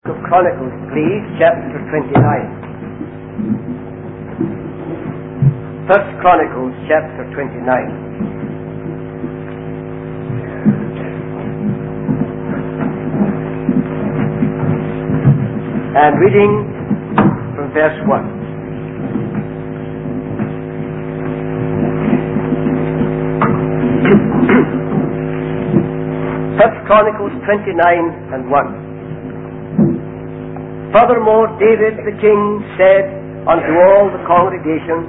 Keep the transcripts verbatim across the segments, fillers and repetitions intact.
Of Chronicles, please, chapter twenty-nine. First Chronicles, chapter twenty-nine. And reading from verse one. First Chronicles twenty-nine and one. Furthermore, David the king said unto all the congregation,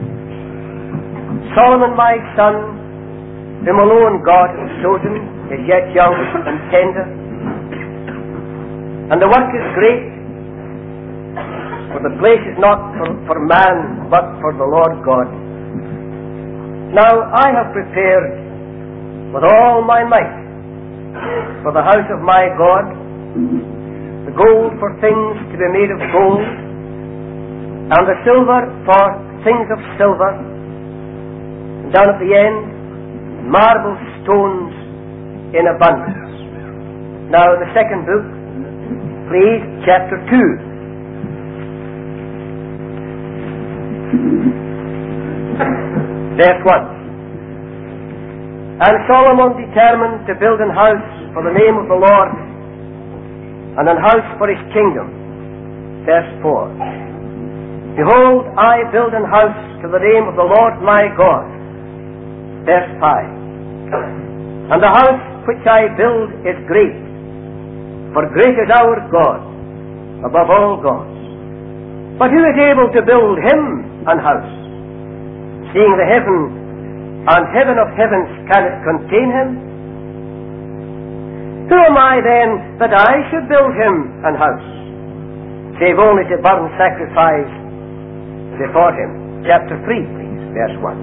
Solomon my son, whom alone God has chosen, is yet young and tender, and the work is great, for the place is not for, for man, but for the Lord God. Now I have prepared with all my might for the house of my God, the gold for things to be made of gold, and the silver for things of silver, and down at the end, marble stones in abundance. Now the second book, please, chapter two. Verse one. And Solomon determined to build an house for the name of the Lord, and an house for his kingdom. Verse four. Behold, I build an house to the name of the Lord my God. Verse five. And the house which I build is great, for great is our God above all gods. But who is able to build him an house, seeing the heaven and heaven of heavens cannot contain him? Who am I then that I should build him an house, save only to burn sacrifice before him? Chapter three, please, verse one.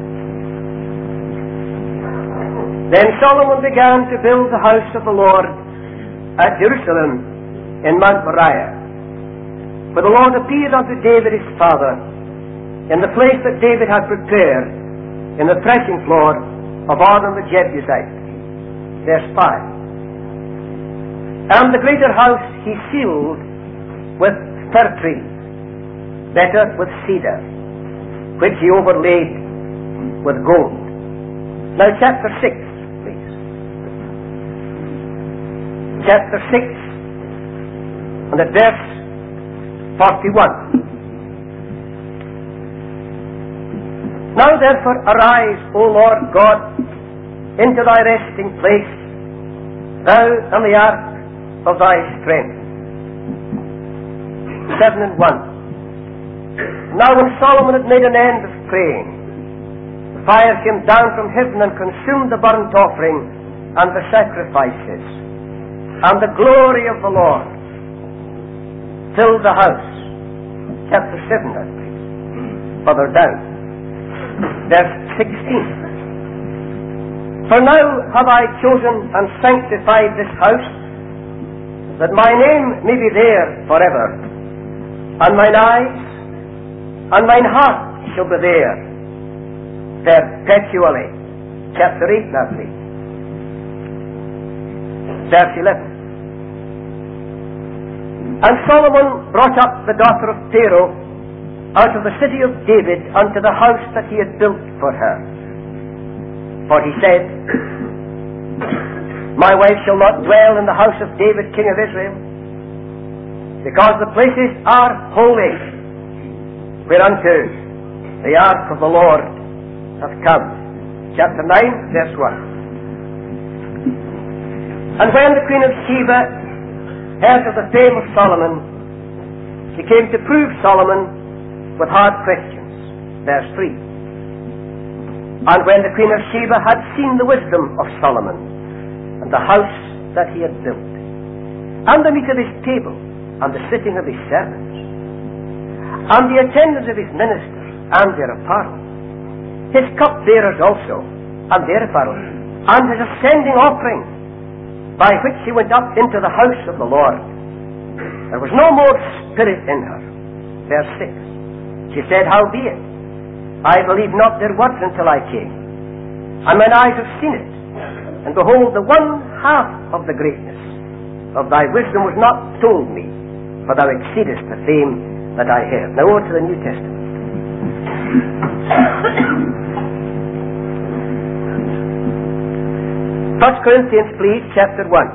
Then Solomon began to build the house of the Lord at Jerusalem in Mount Moriah. For the Lord appeared unto David his father in the place that David had prepared in the threshing floor of Ornan the Jebusite. Verse five. And the greater house he sealed with fir trees, better with cedar, which he overlaid with gold. Now chapter six, please. Chapter six, and at verse forty-one. Now therefore arise, O Lord God, into thy resting place, thou and the ark of thy strength. Seven and one. Now when Solomon had made an end of praying, the fire came down from heaven and consumed the burnt offering and the sacrifices, and the glory of the Lord filled the house. Chapter seven, now please. Further down. Verse sixteen. For now have I chosen and sanctified this house, that my name may be there forever, and mine eyes and mine heart shall be there perpetually. Chapter eight, now please. Verse eleven. And Solomon brought up the daughter of Pharaoh out of the city of David unto the house that he had built for her. For he said, My wife shall not dwell in the house of David king of Israel, because the places are holy, whereunto the ark of the Lord hath come. Chapter nine, verse one. And when the queen of Sheba heard of the fame of Solomon, she came to prove Solomon with hard questions. Verse three. And when the queen of Sheba had seen the wisdom of Solomon, and the house that he had built, and the meat of his table, and the sitting of his servants, and the attendance of his ministers, and their apparel, his cupbearers also, and their apparel, and his ascending offering, by which he went up into the house of the Lord, there was no more spirit in her. Verse six. She said, Howbeit, I believed not their words until I came, and mine eyes have seen it, and behold, the one half of the greatness of thy wisdom was not told me, for thou exceedest the fame that I have. Now over to the New Testament. First Corinthians, please, chapter one.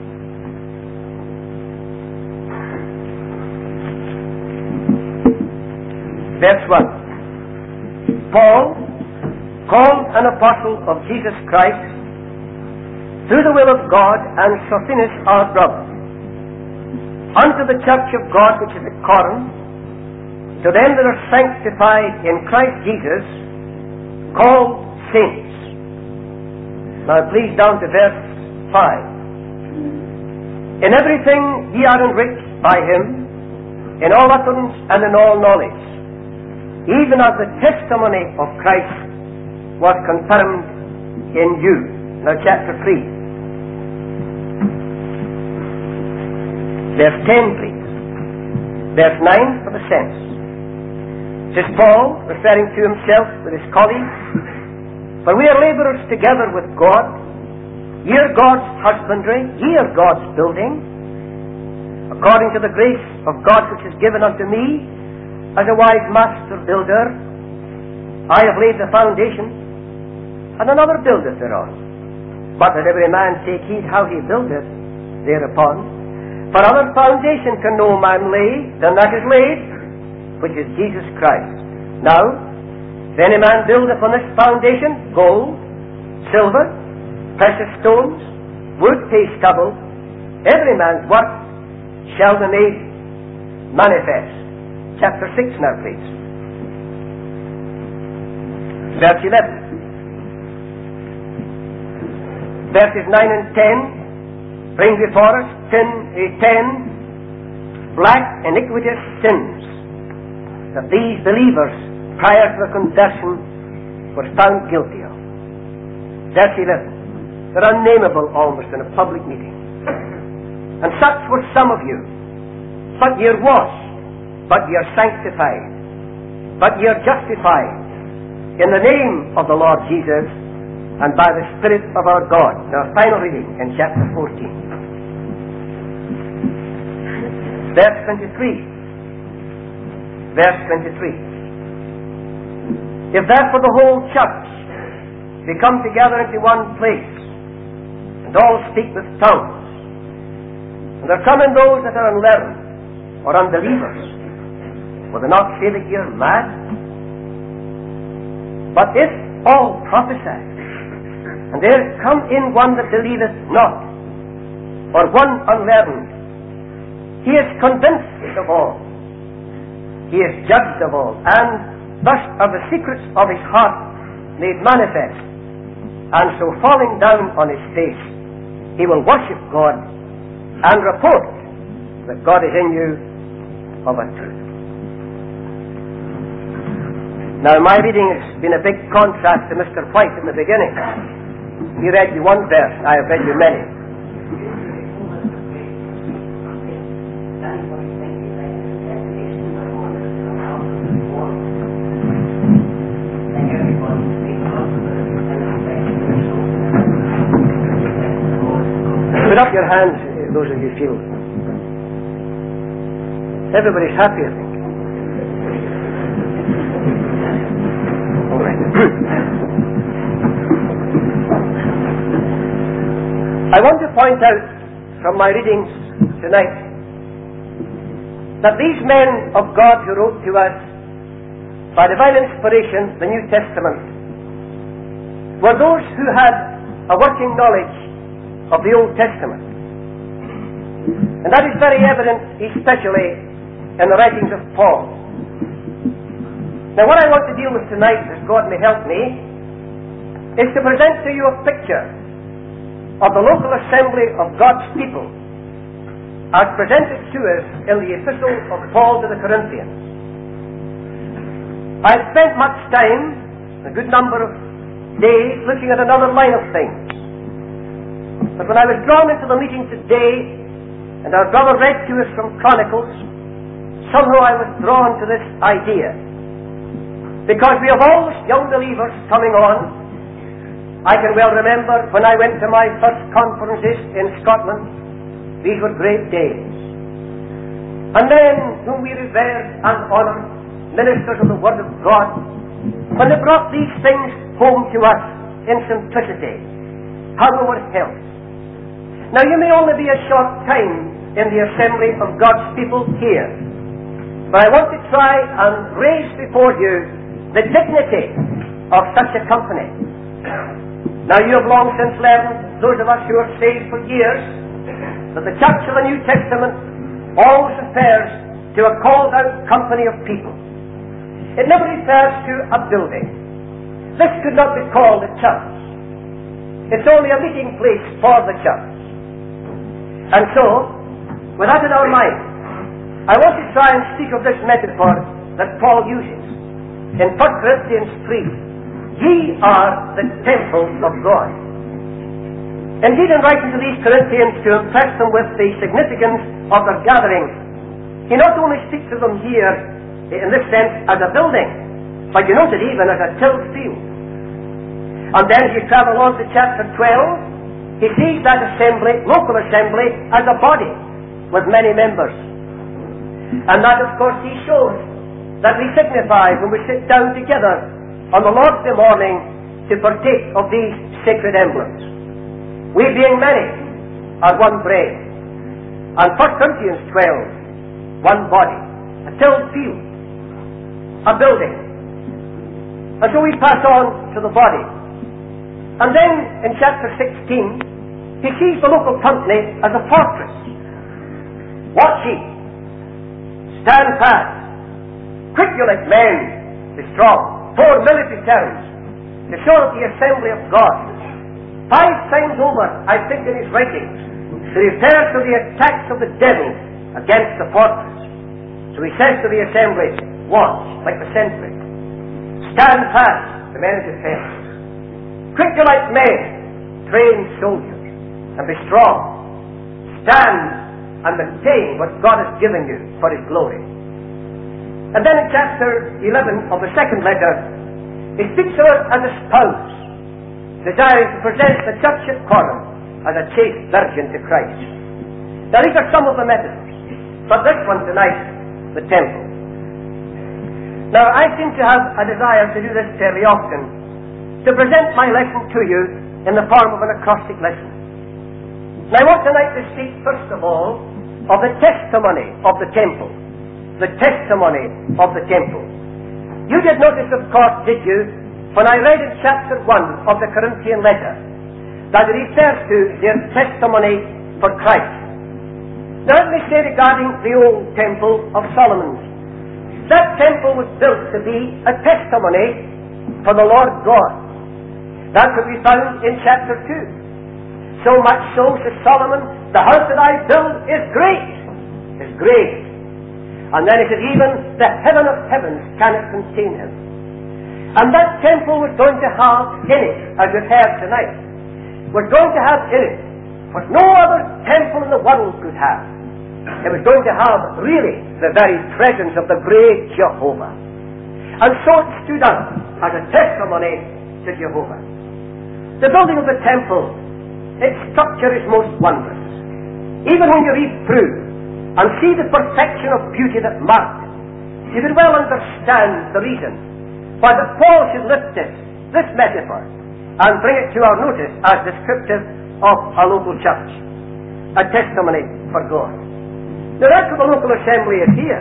Verse one. Paul, called an apostle of Jesus Christ, through the will of God, and Sosthenes our brother, unto the church of God which is at Corinth, to them that are sanctified in Christ Jesus, called saints. Now please down to verse five. In everything ye are enriched by him, in all utterance and in all knowledge, even as the testimony of Christ was confirmed in you. Now chapter three. Verse ten, please. Verse nine for the sense. Says Paul, referring to himself with his colleagues, for we are labourers together with God. Ye are God's husbandry, ye are God's building, according to the grace of God which is given unto me, as a wise master builder. I have laid the foundation, and another buildeth thereon. But let every man take heed how he buildeth thereupon. For other foundation can no man lay than that is laid, which is Jesus Christ. Now, if any man build upon this foundation gold, silver, precious stones, wood, hay, stubble, every man's work shall be made manifest. Chapter six now, please. Verse eleven. Verses nine and ten bring before us ten, uh, ten black iniquitous sins that these believers, prior to the conversion, were found guilty of. Verse eleven. They're unnameable almost in a public meeting. And such were some of you. But ye are washed, but ye are sanctified, but ye are justified in the name of the Lord Jesus and by the Spirit of our God. Now, final reading in chapter fourteen. Verse twenty-three. Verse twenty-three. If therefore the whole church be come together into one place, and all speak with tongues, and there come in those that are unleavened, or unbelievers, will they not say that ye are mad? But if all prophesy, and there come in one that believeth not, or one unleavened, he is convinced of all, he is judged of all, and thus are the secrets of his heart made manifest, and so falling down on his face, he will worship God, and report that God is in you of a truth. Now, my reading has been a big contrast to Mister White in the beginning. He read you one verse, I have read you many. Put up your hands, those of you feel. Everybody's happy, I think. All right. I want to point out from my readings tonight that these men of God who wrote to us by divine inspiration the New Testament were those who had a working knowledge of the Old Testament. And that is very evident, especially in the writings of Paul. Now, what I want to deal with tonight, as God may help me, is to present to you a picture of the local assembly of God's people as presented to us in the epistle of Paul to the Corinthians. I've spent much time, a good number of days, looking at another line of things. But when I was drawn into the meeting today, and our brother read to us from Chronicles, somehow I was drawn to this idea. Because we have all young believers coming on. I can well remember when I went to my first conferences in Scotland, These were great days. And then, whom we revered and honoured, ministers of the Word of God, when they brought these things home to us in simplicity, how we were helped. Now, you may only be a short time in the assembly of God's people here, but I want to try and raise before you the dignity of such a company. Now, you have long since learned, those of us who are saved for years, that the Church of the New Testament always refers to a called out company of people. It never refers to a building. This could not be called a church. It's only a meeting place for the church. And so, with that in our mind, I want to try and speak of this metaphor that Paul uses in First Corinthians three. Ye are the temple of God. Indeed, in writing to these Corinthians to impress them with the significance of their gathering, he not only speaks to them here, in this sense, as a building, but you note it even as a tilled field. And then as you travel on to chapter twelve, he sees that assembly, local assembly, as a body with many members. And that, of course, he shows that we signify when we sit down together on the Lord's Day morning to partake of these sacred emblems. We being many are one bread. And First Corinthians twelve, one body, a tilled field, a building. And so we pass on to the body. And then in chapter sixteen, he sees the local company as a fortress. Watch ye, stand fast, quick you like men, be strong. Four military terms to show that the assembly of God. Five times over, I think in his writings, he refers to the attacks of the devil against the fortress. So he says to the assembly, watch, like the sentry. Stand fast, the men of defense. Quick you like men, trained soldiers, and be strong. Stand and maintain what God has given you for His glory. And then in chapter eleven of the second letter, he speaks of us as a spouse, desiring to present the church at Corinth as a chaste virgin to Christ. Now these are some of the metaphors, but this one tonight, the temple. Now I seem to have a desire to do this fairly often, to present my lesson to you in the form of an acrostic lesson. Now I want tonight to speak first of all of the testimony of the temple. The testimony of the temple. You did notice, of course, did you, when I read in chapter one of the Corinthian letter, that it refers to their testimony for Christ. Now let me say regarding the old temple of Solomon's, that temple was built to be a testimony for the Lord God. That could be found in chapter two. So much so, says Solomon, the house that I build is great, is great. And then it says, even the heaven of heavens cannot contain him. And that temple was going to have in it, as we've heard tonight, was going to have in it what no other temple in the world could have. It was going to have, really, the very presence of the great Jehovah. And so it stood out as a testimony to Jehovah. The building of the temple, its structure is most wondrous. Even when you read through and see the perfection of beauty that marked it, you can well understand the reason why that Paul should lift this, this metaphor and bring it to our notice as descriptive of a local church, a testimony for God. Now that's what the local assembly is here.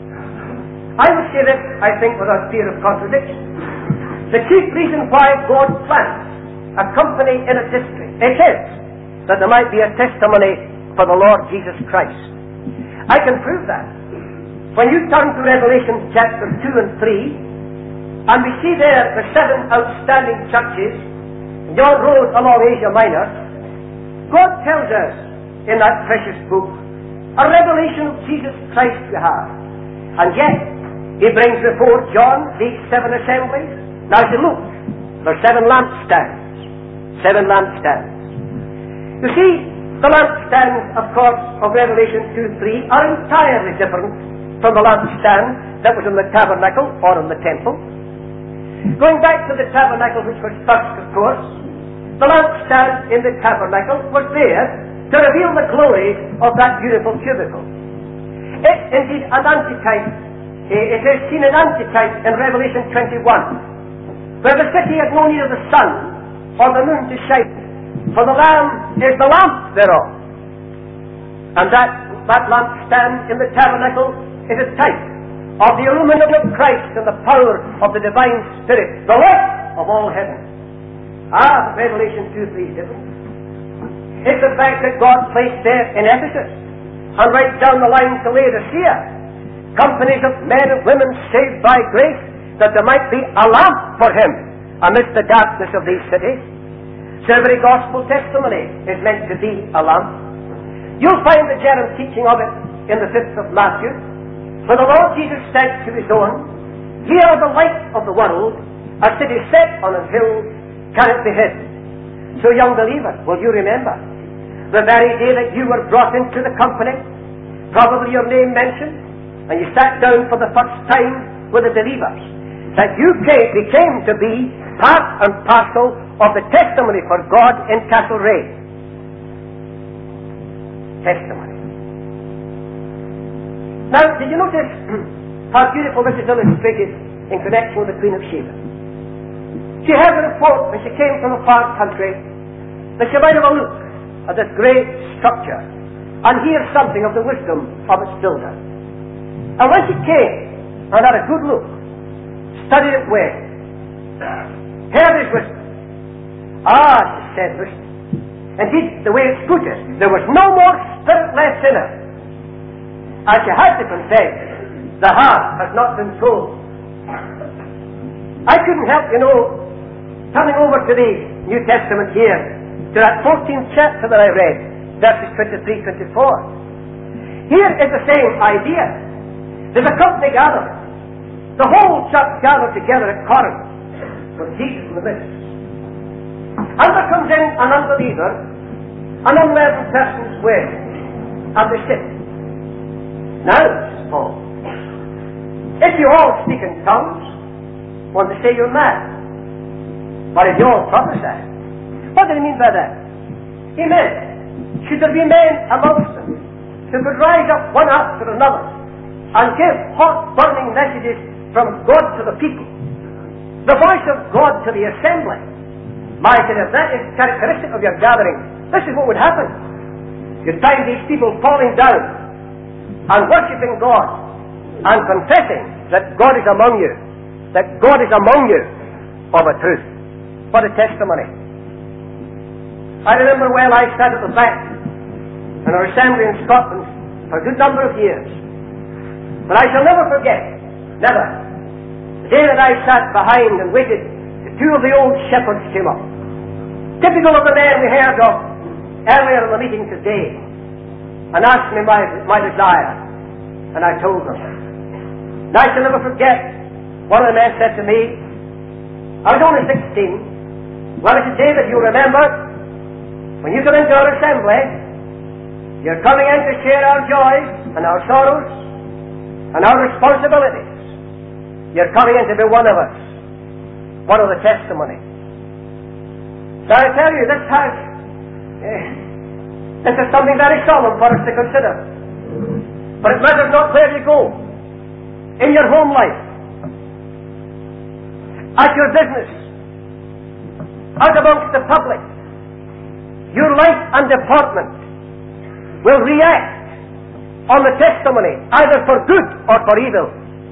I would say this, I think, without fear of contradiction. The chief reason why God plants a company in a district, it is that there might be a testimony for the Lord Jesus Christ. I can prove that. When you turn to Revelation chapter two and three, and we see there the seven outstanding churches, John rode along Asia Minor, God tells us in that precious book a revelation of Jesus Christ we have. And yet, He brings before John these seven assemblies. Now as you look, there are seven lampstands. Seven lampstands. You see, the lampstands, of course, of Revelation two three are entirely different from the lampstand that was in the tabernacle or in the temple. Going back to the tabernacle, which was first, of course, the lampstand in the tabernacle was there to reveal the glory of that beautiful cubicle. It indeed an antitype. It is seen an antitype in Revelation twenty-one, where the city had no need of the sun or the moon to shine, for the Lamb is the lamp thereof. And that, that lamp stand in the tabernacle is a type of the illumination of Christ and the power of the divine Spirit, the light of all heaven. Ah, Revelation two three is different. It's the fact that God placed there in Ephesus, and right down the line to Laodicea, companies of men and women saved by grace, that there might be a lamp for him amidst the darkness of these cities. So every gospel testimony is meant to be a lamp. You'll find the general teaching of it in the fifth of Matthew, where the Lord Jesus said to his own, "Ye are the light of the world, a city set on a hill cannot be hid." So, young believer, will you remember the very day that you were brought into the company, probably your name mentioned, and you sat down for the first time with the believers, that you came, became to be part and parcel of the testimony for God in Castlereagh. Testimony. Now, did you notice how beautiful this is illustrated in connection with the Queen of Sheba? She heard the report when she came from a far country that she might have a look at this great structure and hear something of the wisdom of its builder. And when she came and had a good look, studied it well, heard his wisdom, ah, she said, wisdom. Indeed, the way it's put it, there was no more spirit left in her. And she had to confess, the heart has not been told. I couldn't help, you know, coming over to the New Testament here, to that fourteenth chapter that I read, verses twenty-three to twenty-four. Here is the same idea. There's a company gathered. The whole church gathered together at Corinth, with Jesus in the midst. And there comes in an unbeliever, an unleavened person's way, and they sit. Now, says Paul, if you all speak in tongues, one to say you're mad. But if you all prophesy, what did he mean by that? He meant, should there be men amongst them who could rise up one after another and give hot burning messages from God to the people, the voice of God to the assembly. My God, if that is characteristic of your gathering, this is what would happen. You'd find these people falling down and worshipping God and confessing that God is among you, that God is among you of a truth. What a testimony. I remember well I sat at the back in our assembly in Scotland for a good number of years. But I shall never forget, never, the day that I sat behind and waited till two of the old shepherds came up. Typical of the men we heard of earlier in the meeting today, and asked me my, my desire. And I told them. And I shall never forget, one of the men said to me, I was only sixteen. Well, it's a day that you remember, when you come into our assembly, you're coming in to share our joys and our sorrows and our responsibilities. You're coming in to be one of us. One of the testimony. So I tell you, this has, eh, this is something very solemn for us to consider. But it matters not where you go. In your home life, at your business, out amongst the public, your life and deportment will react on the testimony, either for good or for evil.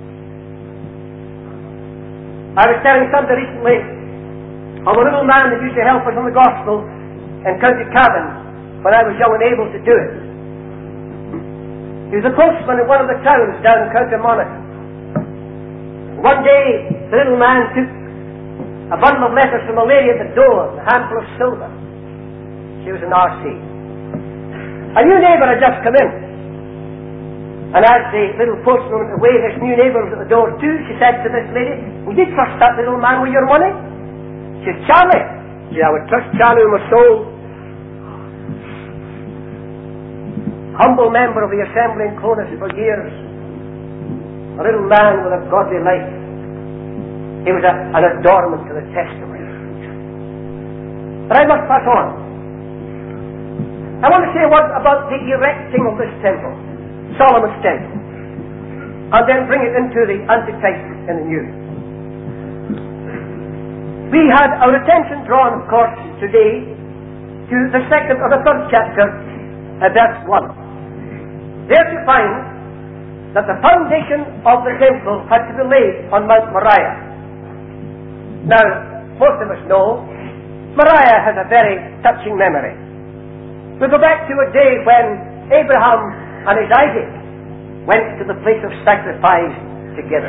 I was telling somebody recently of a little man that used to help us in the gospel in County Cavan when I was young and able to do it. He was a postman in one of the towns down in County Monaghan. One day, the little man took a bundle of letters from a lady at the door and a handful of silver. She was an R C. A new neighbour had just come in. And as the little postman went away, this new neighbour was at the door too. She said to this lady, "Would you trust that little man with your money?" She said, "Charlie." She said, "I would trust Charlie with my soul." Humble member of the assembly in Clones for years. A little man with a godly life. He was a, an adornment to the testimony. But I must pass on. I want to say a word about the erecting of this temple, Solomon's temple, and then bring it into the Antichrist in the New. We had our attention drawn, of course, today to the second or the third chapter, uh, verse one. There to find that the foundation of the temple had to be laid on Mount Moriah. Now, most of us know Moriah has a very touching memory. We go back to a day when Abraham and his Isaac went to the place of sacrifice together.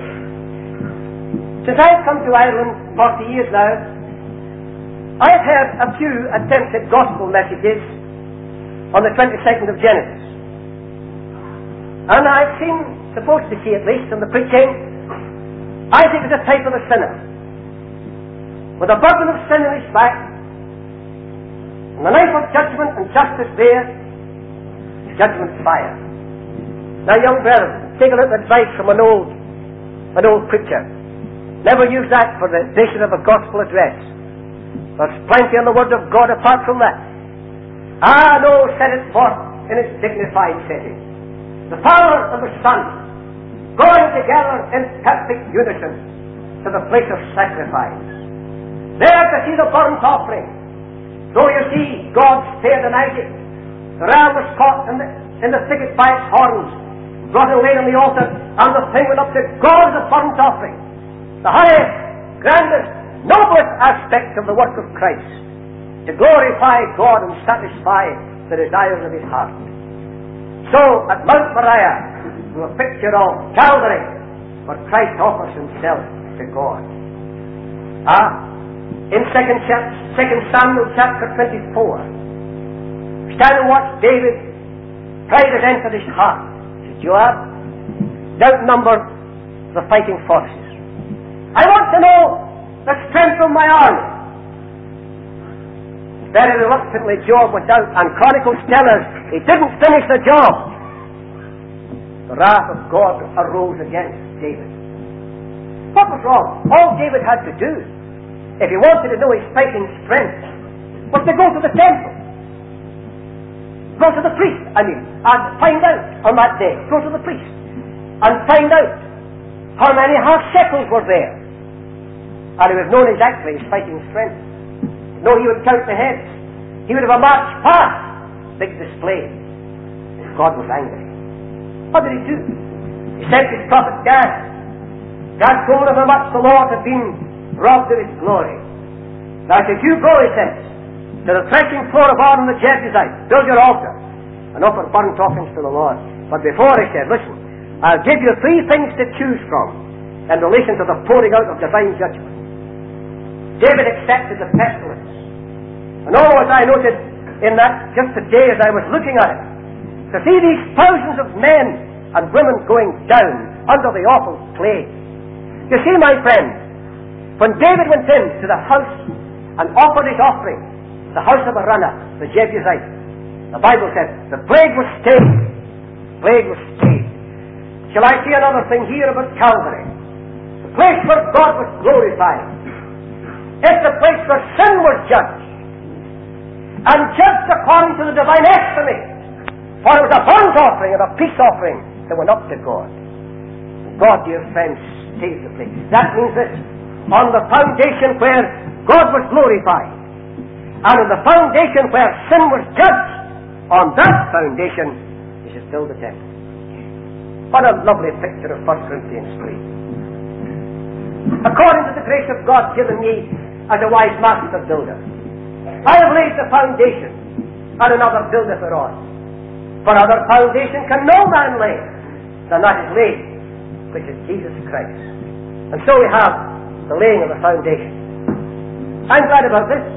Since I've come to Ireland forty years now, I've heard a few attempted gospel messages on the twenty-second of Genesis. And I've seen, supposed to see at least, in the preaching, Isaac is a type of a sinner, with a burden of sin in his back, and the knife of judgment and justice there, judgment fire. Now, young brethren, take a little advice from an old, an old preacher. Never use that for the basis of a gospel address. There's plenty in the Word of God apart from that. Ah, no, set it forth in its dignified setting. The Father and the Son going together in perfect unison to the place of sacrifice. There to see the burnt offering. Though you see God spared in Isaac, the ram was caught in the, in the thicket by its horns, brought and laid on the altar, and the thing went up to God as a burnt offering. The highest, grandest, noblest aspect of the work of Christ, to glorify God and satisfy the desires of his heart. So, at Mount Moriah, we have a picture of Calvary, where Christ offers himself to God. Ah, in second, second Samuel chapter twenty-four, stand and watch David, pride has entered his heart. Says Joab, outnumber the fighting forces. I want to know the strength of my army. Very reluctantly Joab went out, and Chronicles tell us he didn't finish the job. The wrath of God arose against David. What was wrong? All David had to do, if he wanted to know his fighting strength, was to go to the temple. Go to the priest, I mean, and find out on that day. Go to the priest and find out how many half shekels were there. And he would have known exactly his fighting strength. No, he would count the heads. He would have a march past. Big display. God was angry. What did he do? He sent his prophet Gad. Gad told him how much the Lord had been robbed of his glory. Now if you go, he says, to the threshing floor of Ornan the Jebusite, build your altar and offer burnt offerings to the Lord. But before, he said, listen, I'll give you three things to choose from in relation to the pouring out of divine judgment. David accepted the pestilence. And all as I noted in that just today as I was looking at it, to see these thousands of men and women going down under the awful plague. You see, my friend, when David went in to the house and offered his offering, the house of Araunah, the Jebusite, the Bible said, the plague was stayed. Plague was stayed. Shall I see another thing here about Calvary? The place where God was glorified. It's the place where sin was judged, and judged according to the divine estimate. For it was a burnt offering and a peace offering that went up to God. God, dear friends, stays the place. That means this: on the foundation where God was glorified, and on the foundation where sin was judged, on that foundation is still the temple. What a lovely picture of First Corinthians three. According to the grace of God given me as a wise master builder, I have laid the foundation, and another buildeth thereon. For other foundation can no man lay than that is laid, which is Jesus Christ. And so we have the laying of the foundation. I'm glad about this.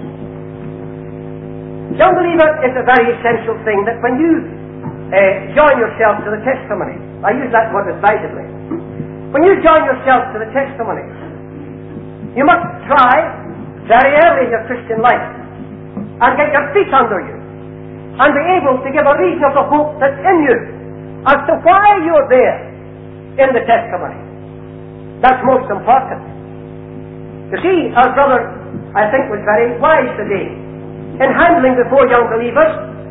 Young believer, it's a very essential thing that when you uh, join yourself to the testimony, I use that word advisedly, when you join yourself to the testimony, you must try very early in your Christian life and get your feet under you and be able to give a reason of the hope that's in you as to why you're there in the testimony. That's most important. You see, our brother, I think, was very wise today in handling before young believers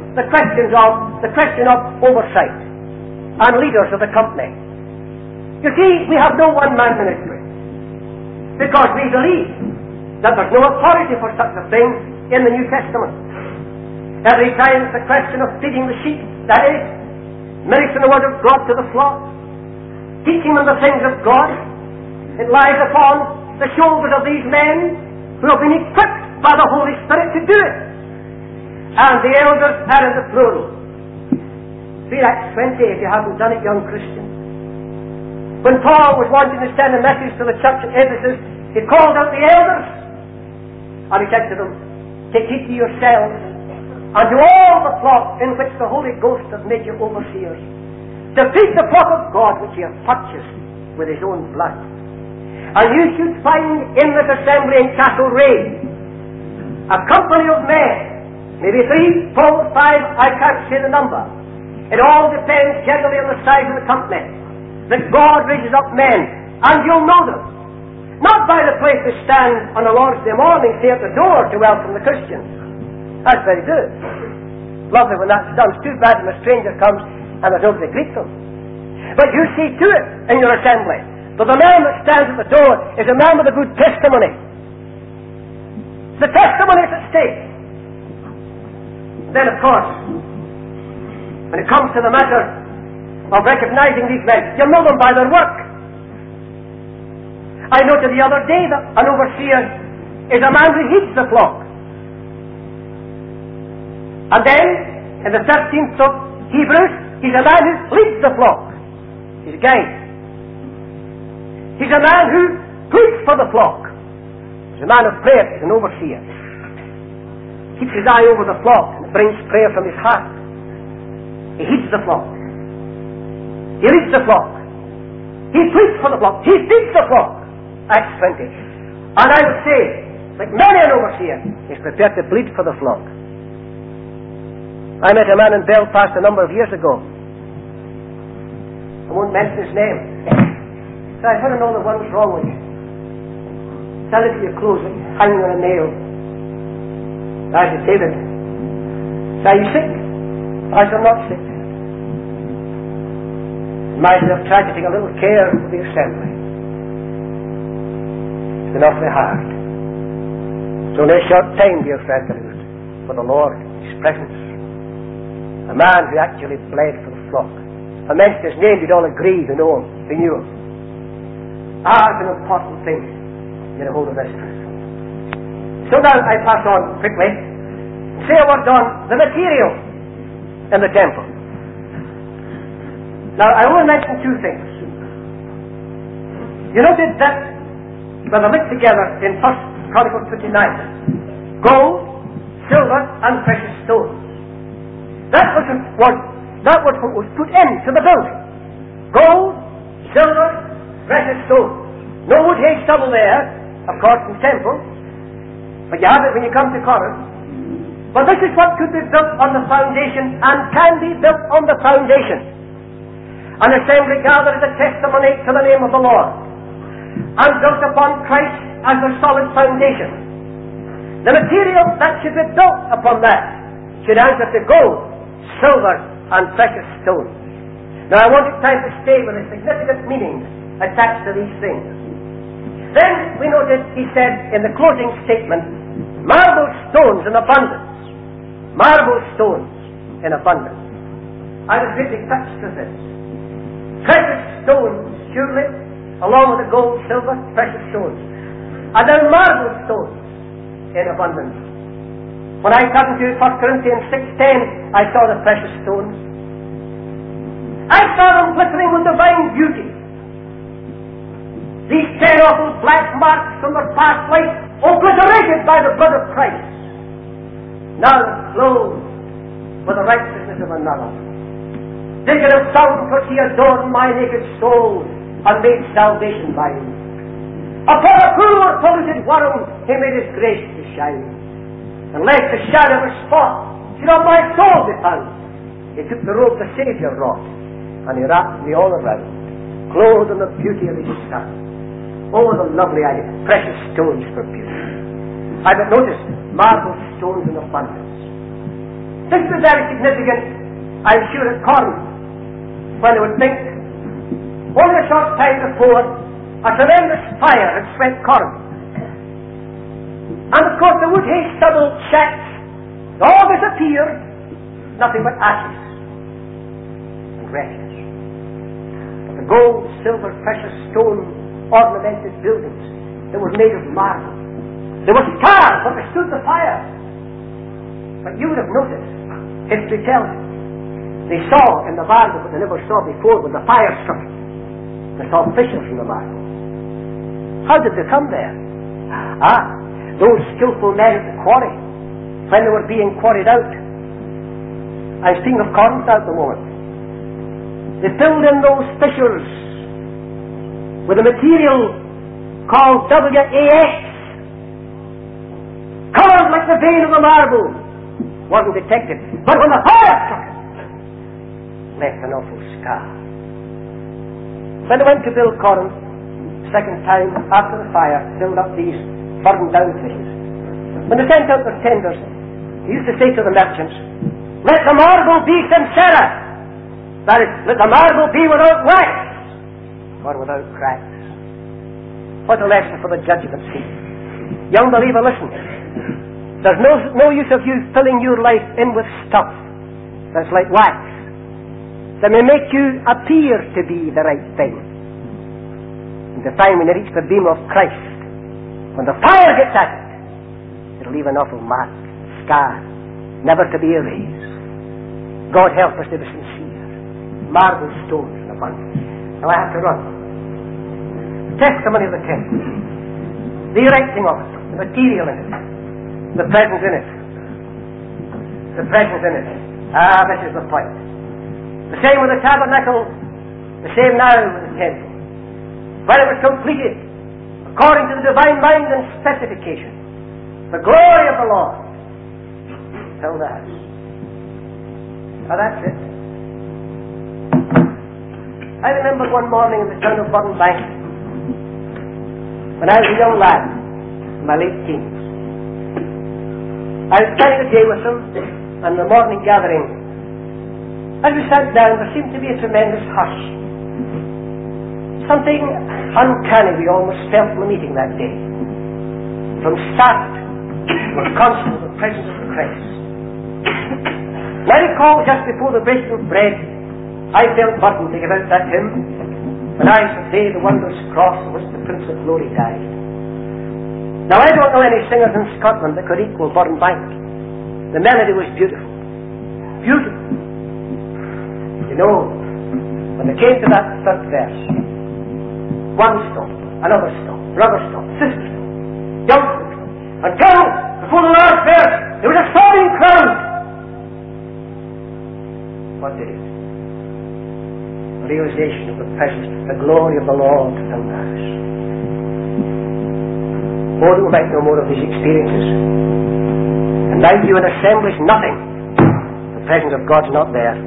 the questions of the question of oversight and leaders of the company. You see, we have no one-man ministry because we believe that there's no authority for such a thing in the New Testament. Every time it's a question of feeding the sheep, that is, ministering the word of God to the flock, teaching them the things of God, it lies upon the shoulders of these men who have been equipped by the Holy Spirit to do it. And the elders are in the plural. See Acts twenty if you haven't done it, young Christian. When Paul was wanting to send a message to the church at Ephesus, he called out the elders and he said to them, take heed to yourselves and to all the flock in which the Holy Ghost hath made you overseers, to feed the flock of God which he hath purchased with his own blood. And you should find in this assembly in Castlereagh a company of men, maybe three, four, five, I can't say the number. It all depends generally on the size of the company. That God raises up men, and you'll know them. Not by the place they stand on a Lord's Day morning, say at the door to welcome the Christians. That's very good. Lovely when that's done. It's too bad when a stranger comes and there's nobody to greet them. But you see to it in your assembly. But the man that stands at the door is a man with a good testimony. The testimony is at stake. Then, of course, when it comes to the matter of recognizing these men, you know them by their work. I noted the other day that an overseer is a man who heeds the flock. And then, in the thirteenth of Hebrews, he's a man who leads the flock. He's a guide. He's a man who pleads for the flock. He's a man of prayer. He's an overseer. Keeps his eye over the flock and brings prayer from his heart. He heeds the flock. He leads the flock. He pleads for the flock. He feeds the flock. Acts twenty. And I would say, like many an overseer, is prepared to bleed for the flock. I met a man in Belfast a number of years ago. I won't mention his name. So I want to know that what was wrong with you. Tell it to your clothes hanging on a nail. I said, David, are you sick? I said, I'm not sick. Might have tried to take a little care of the assembly. It's been awfully hard. It's only a short time, dear friend, to lose for the Lord, His presence. A man who actually bled for the flock. I mentioned his name, you'd all agree, who know him, who knew him. Ah, it's an important thing to get a hold of this truth. So now I pass on quickly, say a word on the material in the temple. Now I will mention two things. You noted that when they looked together in First Chronicles twenty-nine, gold, silver, and precious stones. That was what that was what was put into the building. Gold, silver, precious stones. No wood, hay, stubble there, of course, in the temple, but you have it when you come to Corinth. But this is what could be built on the foundation and can be built on the foundation. An assembly gathered as a testimony to the name of the Lord and built upon Christ as a solid foundation. The material that should be built upon that should answer to gold, silver, and precious stones. Now I want to time to stay with the significant meanings attached to these things. Then we noted, he said in the closing statement, marble stones in abundance. Marble stones in abundance. I was really touched with this. Precious stones, surely, along with the gold, silver, precious stones. And then marble stones in abundance. When I come to First Corinthians six ten, I saw the precious stones. I saw them glittering with divine beauty. These ten awful black marks from their past life, obliterated by the blood of Christ, now clothed with the righteousness of another. They could have sung, for He adorned my naked soul and made salvation mine. Upon a poor polluted world He made His grace to shine. And lest the shadow of a spot should on my soul be found, He took the robe the Saviour wrought, and He wrapped me all around, clothed in the beauty of His Son. Oh, the lovely idea. Precious stones for beauty. I have noticed marble stones in abundance. This was very significant, I'm sure, at Corinth, when they would think, only a short time before, a tremendous fire had swept Corinth. And of course the wood-hay stubble shacks all disappeared, nothing but ashes and wreckage. But the gold, silver, precious stone ornamented buildings that were made of marble, they were scarred but they stood the fire. But you would have noticed, history tells you, they saw in the marble what they never saw before when the fire struck it. They saw fissures in the marble. How did they come there? Ah, those skillful men at the quarry, when they were being quarried out. I'm speaking of Corinth at the moment. They filled in those fissures with a material called W A X, coloured like the vein of the marble. Wasn't detected, but when the fire struck it, left an awful scar. When they went to build Corinth, second time after the fire filled up these burned down fissures, when they sent out their tenders, they used to say to the merchants, let the marble be sincera, that is, let the marble be without wax or without cracks. What a lesson for the judgment seat. Young believer, listen. There's no, no use of you filling your life in with stuff that's like wax, that may make you appear to be the right thing. And the time when you reach the beam of Christ, when the fire gets at it, it'll leave an awful mark, scar, never to be erased. God help us to be sincere. Marble, stones, and abundance. Now I have to run. Testimony of the temple. The erecting of it, the material in it, the presence in it. The presence in it. Ah, this is the point. The same with the tabernacle, the same now with the temple. When it was completed, according to the divine mind and specification, the glory of the Lord filled the house. Now that's it. I remember one morning in the town of Burrenbank, when I was a young lad, in my late teens. I was spending a day with them, and the morning gathering, as we sat down, there seemed to be a tremendous hush. Something uncanny we almost felt in the meeting that day. From start, we were conscious of the presence of Christ. And I recall just before the breaking of bread, I felt burdened to give out that hymn, when I survey the wondrous cross on which the Prince of Glory died. Now I don't know any singers in Scotland that could equal Burrenbank. The melody was beautiful. Beautiful. You know, when they came to that third verse, one stopped, another stopped, brother stopped, sister stopped, youngster stopped, until before the last verse there was a sobbing crowd. What did it? The realization of the presence, the glory of the Lord filled the house. Oh, that we might know more of these experiences. And now you in assembly is nothing. The presence of God's not there.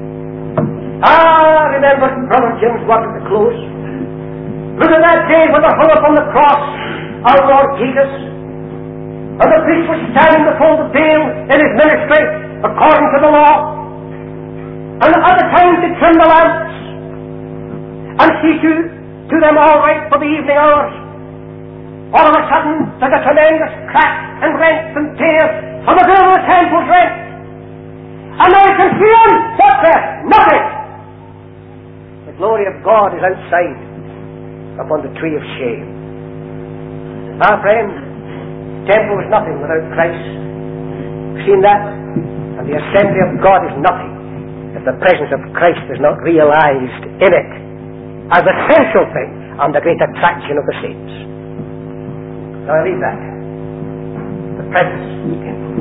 Ah, remember Brother Jim's word at the close. Look at that day when they hung upon the cross our Lord Jesus, and the priest was standing before the veil in his ministry according to the law, and at other times to trim the lamps and see to, to them all right for the evening hours. All of a sudden there's a tremendous crack and rent and tear, and the veil of the temple's rent, and now you can see him. What's there? Nothing. The glory of God is outside upon the tree of shame. Our friend, the temple was nothing without Christ. You've seen that? And the assembly of God is nothing if the presence of Christ is not realized in it as a central thing and the great attraction of the saints. Now I leave that. The presence of the temple.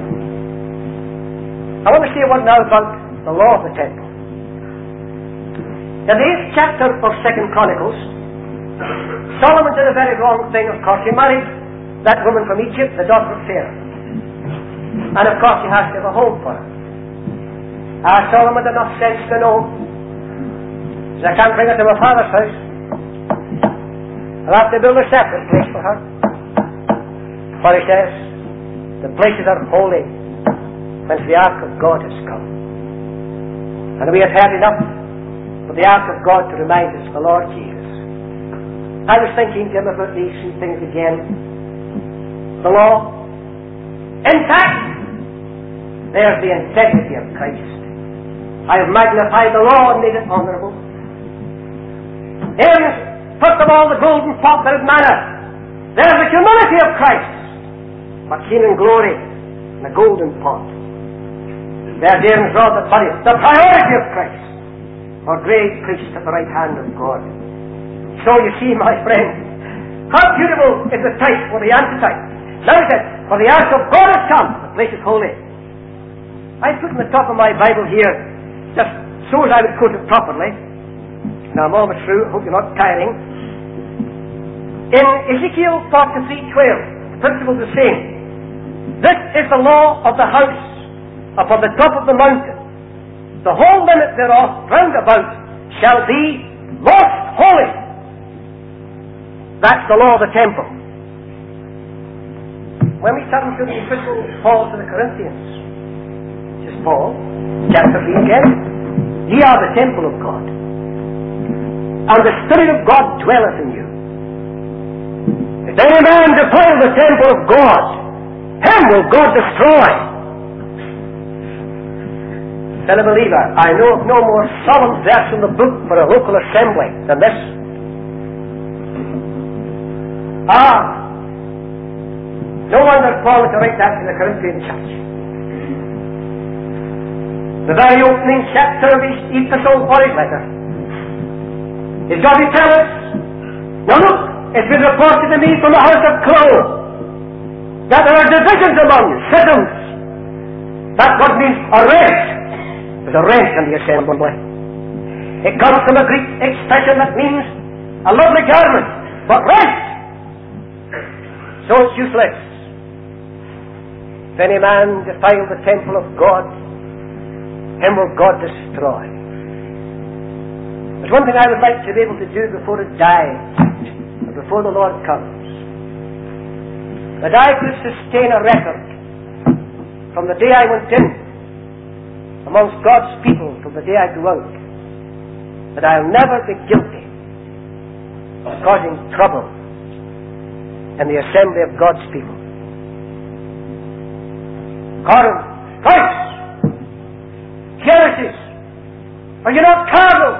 I want to say one now about the law of the temple. In the eighth chapter of Second Chronicles, Solomon did a very wrong thing, of course. He married that woman from Egypt, the daughter of Pharaoh. And of course he has to have a home for her. Ah, Solomon had enough sense to know, I can't bring her to my father's house. I'll have to build a separate place for her. For he says, the places are holy, when the ark of God has come. And we have heard enough for the ark of God to remind us of the Lord Jesus. I was thinking, Jim, about these two things again. The law. In fact, there's the integrity of Christ. I have magnified the law and made it honourable. Here's, first of all, the golden pot that is manna. There's the humility of Christ, but seen in glory in the golden pot. There's Aaron's rod that buddeth, the priority of Christ, our great priest at the right hand of God. So you see, my friend, how beautiful is the type for the antitype. Now it says, for the ark of God has come, the place is holy. I put in the top of my Bible here, just so as I would quote it properly. Now I'm almost through, I hope you're not tiring. In Ezekiel forty-three twelve, the principle is the same. This is the law of the house upon the top of the mountain. The whole limit thereof round about shall be most holy. That's the law of the temple. When we turn to the epistle Paul to the Corinthians, just Paul, chapter three again, ye are the temple of God, and the Spirit of God dwelleth in you. If any man defile the temple of God, him will God destroy. Fellow believer, I know of no more solemn verse in the book for a local assembly than this. Ah, no wonder Paul was to write that to the Corinthian church. The very opening chapter of his epistle or his letter, he's got to tell us, now look, it's been reported to me from the house of Chloe that there are divisions among you, schisms. That's what means a rent. There's a rent in the assembly. It comes from a Greek expression that means a lovely garment, but rent. So it's useless. If any man defile the temple of God, him will God destroy. There's one thing I would like to be able to do before it dies, or before the Lord comes. That I could sustain a record from the day I went in amongst God's people till the day I go out, that I'll never be guilty of causing trouble in the assembly of God's people. Quarrels, strifes, jealousies. Are you not carnal?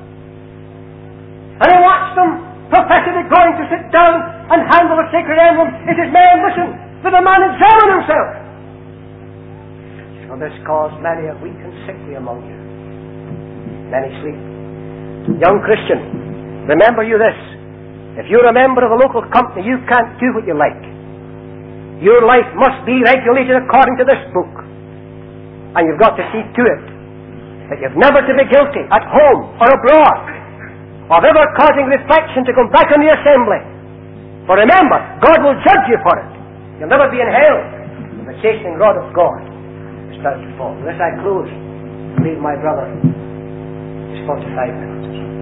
And I watch them professedly going to sit down and handle a sacred emblem. It is man, listen, that a man examine himself. For this cause many are weak and sickly among you. Many sleep. Young Christian, remember you this. If you're a member of a local company, you can't do what you like. Your life must be regulated according to this book. And you've got to see to it that you've never to be guilty at home or abroad of ever causing reflection to come back in the assembly. For remember, God will judge you for it. You'll never be in hell. The chastening rod of God is about to fall. Unless I close, leave my brother. It's forty-five minutes.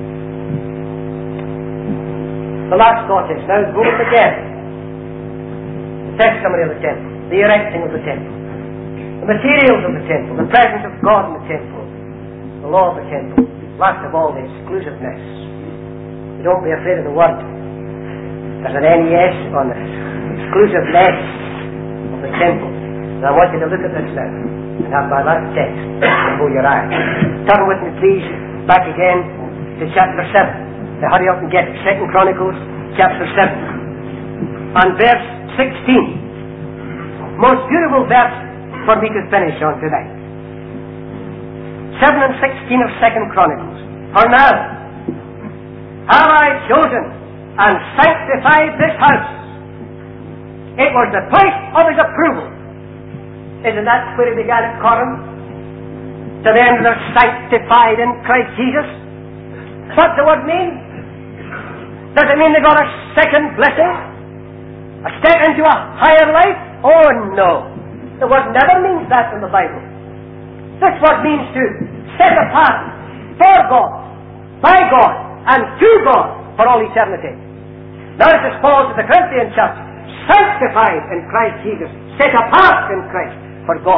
The last thought is, now go again. The testimony of the temple, the erecting of the temple, the materials of the temple, the presence of God in the temple, the law of the temple, last of all, the exclusiveness. Don't be afraid of the word. There's an N E S on it. Exclusiveness of the temple. And I want you to look at this now and have my last text before your eyes. Turn with me, please, back again to chapter seven. Now hurry up and get it. Second Chronicles, chapter seven. And verse sixteen. Most beautiful verse for me to finish on tonight. seven and sixteen of Second Chronicles. For now have I chosen and sanctified this house. It was the place of his approval. Isn't that where he began at Corinth? To them that are sanctified in Christ Jesus. What's the word mean? Does it mean they got a second blessing? A step into a higher life? Oh no. The word never means that in the Bible. This word means to set apart for God, by God, and to God for all eternity. Notice this Paul to the Corinthian church, sanctified in Christ Jesus, set apart in Christ for God.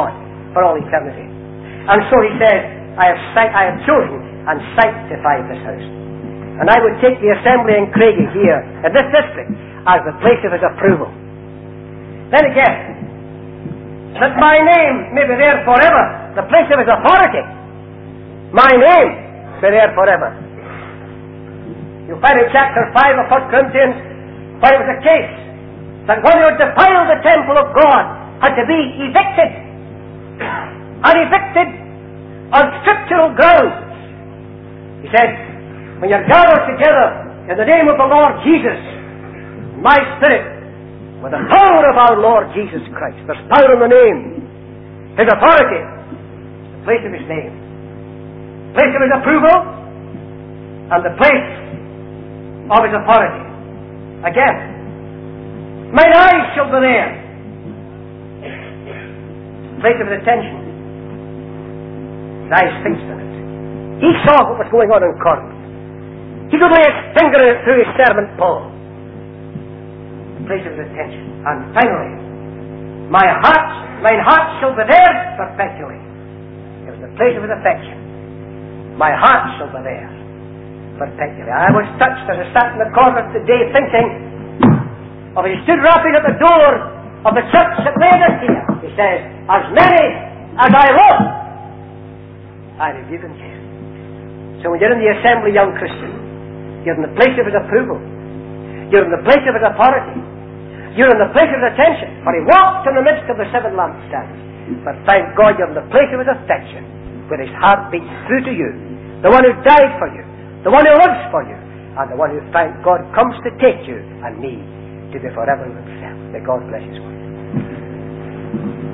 for all eternity. And so he says, I have, I have chosen and sanctified this house. And I would take the assembly in Craigie here, in this district, as the place of his approval. Then again, that my name may be there forever, the place of his authority. My name be there forever. You find in chapter five of First Corinthians, where it was a case that one who had defiled the temple of God had to be evicted. And evicted on scriptural grounds. He said, when you're gathered together in the name of the Lord Jesus, my spirit, with the power of our Lord Jesus Christ, there's power in the name, his authority, the place of his name, place of his approval, and the place of his authority. Again, mine eyes shall be there, place of his attention, his eyes fixed on it. He saw what was going on in Corinth. He could lay his finger in it through his servant Paul. The place of his attention. And finally, my heart, mine heart shall be there perpetually. It was the place of his affection. My heart shall be there perpetually. I was touched as I sat in the corner today thinking of he stood rapping at the door of the church at Laodicea. He says, as many as I love, I rebuke and chasten. So when you're in the assembly, young Christian, you're in the place of his approval. You're in the place of his authority. You're in the place of his attention. For he walked in the midst of the seven lampstands. But thank God you're in the place of his affection, where his heart beats through to you. The one who died for you. The one who lives for you. And the one who, thank God, comes to take you and me to be forever with himself. May God bless his word.